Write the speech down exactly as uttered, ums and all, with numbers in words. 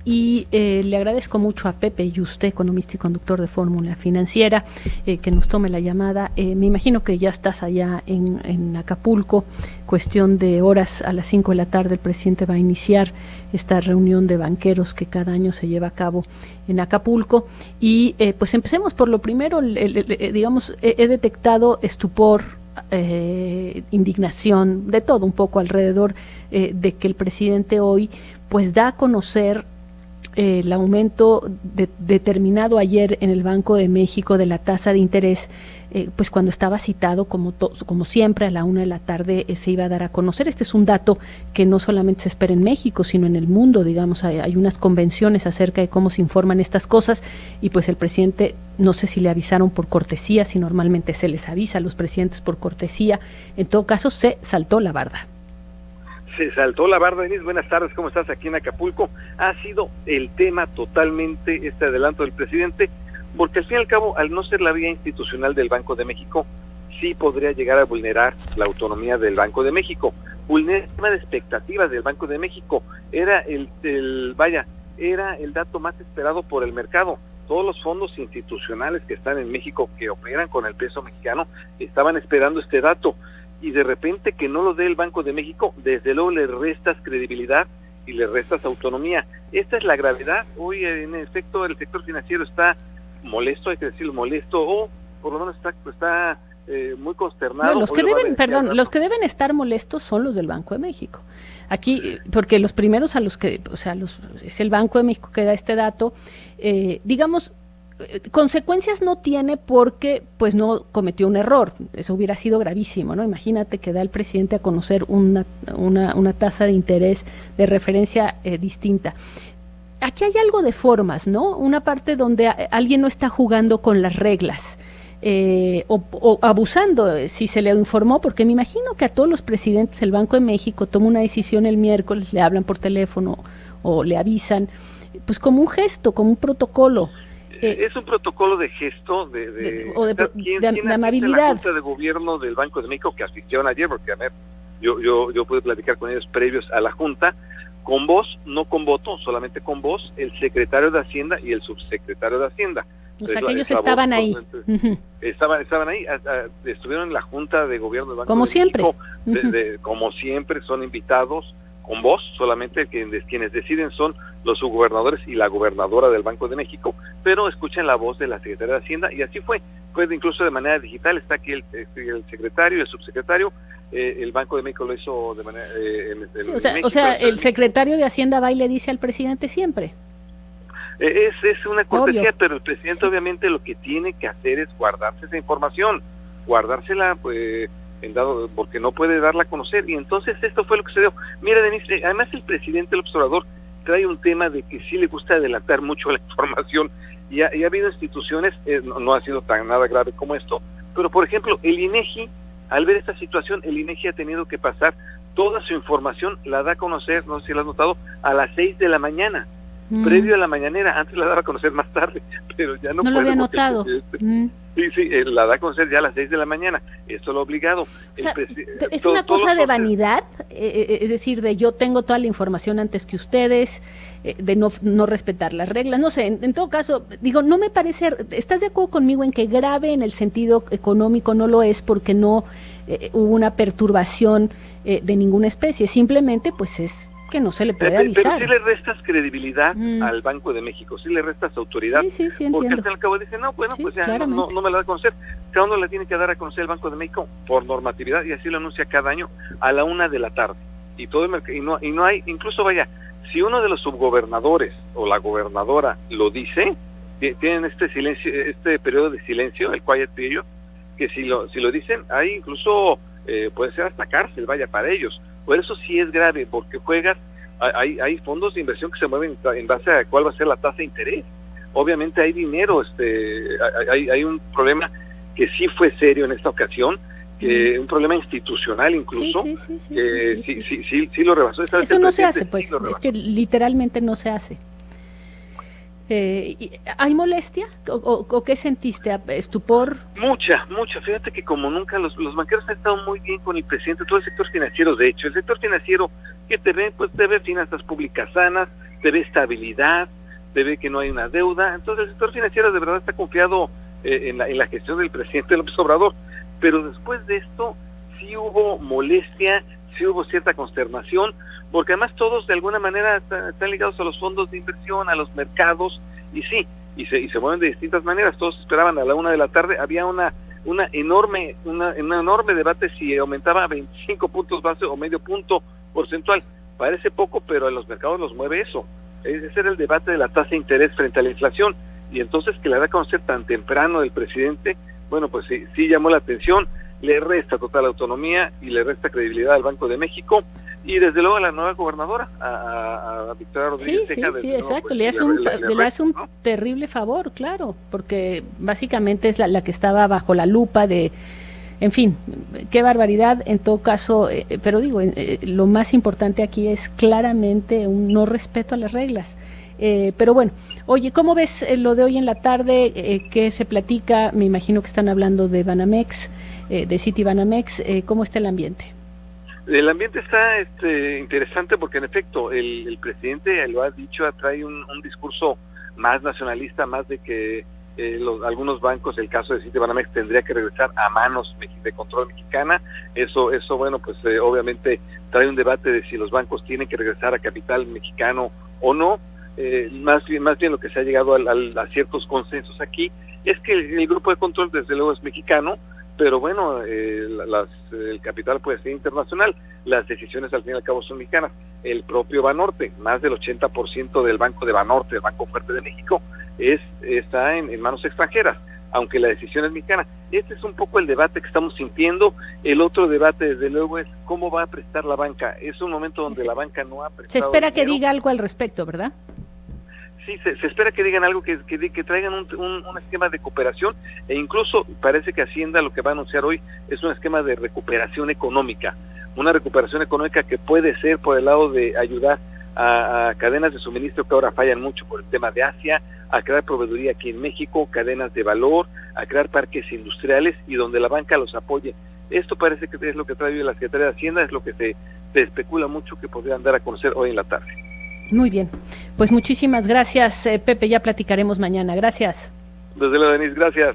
y eh, le agradezco mucho a Pepe Yuste, economista y conductor de Fórmula Financiera, eh, que nos tome la llamada. Eh, me imagino que ya estás allá en, en Acapulco, cuestión de horas, a las cinco de la tarde el presidente va a iniciar esta reunión de banqueros que cada año se lleva a cabo en Acapulco, y eh, pues empecemos por lo primero. El, el, el, digamos, he, he detectado estupor, eh, indignación, de todo un poco alrededor eh, de que el presidente hoy pues da a conocer eh, el aumento de, determinado ayer en el Banco de México de la tasa de interés, eh, pues cuando estaba citado como, to, como siempre a la una de la tarde eh, se iba a dar a conocer. Este es un dato que no solamente se espera en México, sino en el mundo. Digamos, hay, hay unas convenciones acerca de cómo se informan estas cosas, y pues el presidente, no sé si le avisaron por cortesía, si normalmente se les avisa a los presidentes por cortesía. En todo caso, se saltó la barda. Se saltó la barda, Denise. Buenas tardes, ¿cómo estás aquí en Acapulco? Ha sido el tema totalmente este adelanto del presidente, porque al fin y al cabo, al no ser la vía institucional del Banco de México, sí podría llegar a vulnerar la autonomía del Banco de México, vulnerar el tema de expectativas del Banco de México. Era el, el, vaya, era el dato más esperado por el mercado. Todos los fondos institucionales que están en México, que operan con el peso mexicano, estaban esperando este dato, y de repente que no lo dé el Banco de México, desde luego le restas credibilidad y le restas autonomía. Esta es la gravedad. Hoy, en efecto, el sector financiero está molesto, hay que decirlo, molesto, o por lo menos está, está eh, muy consternado. No, los que deben, perdón, los que deben estar molestos son los del Banco de México. Aquí, porque los primeros a los que, o sea, los, es el Banco de México que da este dato, eh, digamos, consecuencias no tiene porque pues no cometió un error. Eso hubiera sido gravísimo, ¿no? Imagínate que da el presidente a conocer una, una, una tasa de interés de referencia eh, distinta. Aquí hay algo de formas, ¿no? Una parte donde a, alguien no está jugando con las reglas, eh, o, o abusando, eh, si se le informó, porque me imagino que a todos los presidentes el Banco de México toma una decisión el miércoles, le hablan por teléfono o le avisan, pues como un gesto, como un protocolo. Eh, es un protocolo de gesto, de, de, de, o de, ¿quién, de, ¿quién de amabilidad. La Junta de Gobierno del Banco de México, que asistieron ayer, porque a ver, yo, yo, yo pude platicar con ellos previos a la Junta, con voz, no con voto, solamente con voz, el secretario de Hacienda y el subsecretario de Hacienda. O sea, que ellos estaban ahí. Uh-huh. Estaban, estaban ahí, a, a, estuvieron en la Junta de Gobierno del Banco como de siempre. México. Uh-huh. de, de, como siempre, son invitados con voz, solamente quienes, quienes deciden son los subgobernadores y la gobernadora del Banco de México, pero escuchan la voz de la Secretaría de Hacienda, y así fue, fue incluso de manera digital. Está aquí el, el secretario, el subsecretario, eh, el Banco de México lo hizo de manera... Eh, en, en, sí, o sea, México, o sea el secretario de Hacienda va y le dice al presidente siempre. Eh, es, es una cortesía, obvio. Pero el presidente sí. Obviamente lo que tiene que hacer es guardarse esa información, guardársela, pues... en dado porque no puede darla a conocer, y entonces esto fue lo que se dio. Mira, Denise, además el presidente, el observador, trae un tema de que sí le gusta adelantar mucho la información, y ha, y ha habido instituciones, eh, no, no ha sido tan nada grave como esto, pero por ejemplo, el INEGI, al ver esta situación, el INEGI ha tenido que pasar toda su información, la da a conocer, no sé si lo has notado, a las seis de la mañana, mm. previo a la mañanera. Antes la daba a conocer más tarde, pero ya no, no puede. lo había notado. Mm. Sí, sí, eh, la da a conocer ya a las seis de la mañana. Esto lo ha obligado. O sea, presi- ¿es todo, una cosa de procesos. vanidad? Eh, es decir, de yo tengo toda la información antes que ustedes, eh, de no, no respetar las reglas. No sé, en, en todo caso, digo, no me parece... ¿Estás de acuerdo conmigo en que grave en el sentido económico no lo es porque no eh, hubo una perturbación eh, de ninguna especie? Simplemente, pues es... que no se le puede avisar. Pero sí le restas credibilidad mm. al Banco de México, sí le restas autoridad, sí, sí, sí, porque entiendo. al fin y al cabo dicen, no, bueno, sí, pues ya no, no, no me la da a conocer. Cada uno la tiene que dar a conocer el Banco de México por normatividad, y así lo anuncia cada año a la una de la tarde. Y todo el mercado, y no, y no hay, incluso vaya, si uno de los subgobernadores o la gobernadora lo dice, tienen este silencio, este periodo de silencio, el quiet period, que si lo, si lo dicen, hay incluso eh, puede ser hasta cárcel, vaya, para ellos. Por eso sí es grave, porque juegas, hay, hay fondos de inversión que se mueven en base a cuál va a ser la tasa de interés. Obviamente hay dinero, este, hay, hay un problema que sí fue serio en esta ocasión, que un problema institucional incluso, sí, sí, sí, que sí, sí, sí, sí, sí, sí, sí lo rebasó. Eso no se hace, pues, sí es que literalmente no se hace. Eh, ¿Hay molestia? ¿O, o, o qué sentiste? ¿Estupor? Mucha, mucha. Fíjate que como nunca los, los banqueros han estado muy bien con el presidente, todo el sector financiero, de hecho. El sector financiero que te ve, pues te ve finanzas públicas sanas, te ve estabilidad, te ve que no hay una deuda. Entonces el sector financiero de verdad está confiado eh, en, la, en la gestión del presidente López Obrador, pero después de esto sí hubo molestia, sí hubo cierta consternación, porque además todos de alguna manera están, están ligados a los fondos de inversión, a los mercados, y sí, y se, y se mueven de distintas maneras. Todos esperaban a la una de la tarde, había una una enorme una, un enorme debate si aumentaba veinticinco puntos base o medio punto porcentual. Parece poco, pero a los mercados los mueve eso. Ese era el debate de la tasa de interés frente a la inflación, y entonces que la da a conocer tan temprano del presidente, bueno, pues sí, sí llamó la atención, le resta total autonomía y le resta credibilidad al Banco de México, y desde luego a la nueva gobernadora, a, a, a Victoria Rodríguez Sí, Ceja, sí, sí, nuevo, exacto, pues, le hace un, le, le le hace un ¿no? terrible favor, claro, porque básicamente es la, la que estaba bajo la lupa de, en fin, qué barbaridad, en todo caso, eh, pero digo, eh, lo más importante aquí es claramente un no respeto a las reglas. Eh, pero bueno, oye, ¿cómo ves eh, lo de hoy en la tarde? Eh, ¿Qué se platica? Me imagino que están hablando de Banamex, eh, de City Banamex, eh, ¿cómo está el ambiente? El ambiente está este, interesante porque en efecto el, el presidente lo ha dicho, trae un, un discurso más nacionalista, más de que eh, los, algunos bancos, el caso de Citibanamex, tendría que regresar a manos de control mexicana. Eso, eso bueno, pues eh, obviamente trae un debate de si los bancos tienen que regresar a capital mexicano o no. Eh, más bien, más bien lo que se ha llegado al, al, a ciertos consensos aquí es que el, el grupo de control desde luego es mexicano, pero bueno, eh, las, el capital puede ser internacional, las decisiones al fin y al cabo son mexicanas. El propio Banorte, más del ochenta por ciento del banco de Banorte, el Banco Fuerte de México, es está en, en manos extranjeras, aunque la decisión es mexicana. Este es un poco el debate que estamos sintiendo. El otro debate, desde luego, es cómo va a prestar la banca. Es un momento donde Sí. la banca no ha prestado Se espera dinero. que diga algo al respecto, ¿verdad? Sí, se, se espera que digan algo, que, que, que traigan un, un, un esquema de cooperación, e incluso parece que Hacienda lo que va a anunciar hoy es un esquema de recuperación económica, una recuperación económica que puede ser por el lado de ayudar a, a cadenas de suministro que ahora fallan mucho por el tema de Asia, a crear proveeduría aquí en México, cadenas de valor, a crear parques industriales y donde la banca los apoye. Esto parece que es lo que trae la Secretaría de Hacienda, es lo que se, se especula mucho que podrían dar a conocer hoy en la tarde. Muy bien, pues muchísimas gracias, eh, Pepe, ya platicaremos mañana. Gracias. Desde luego, Denise, gracias.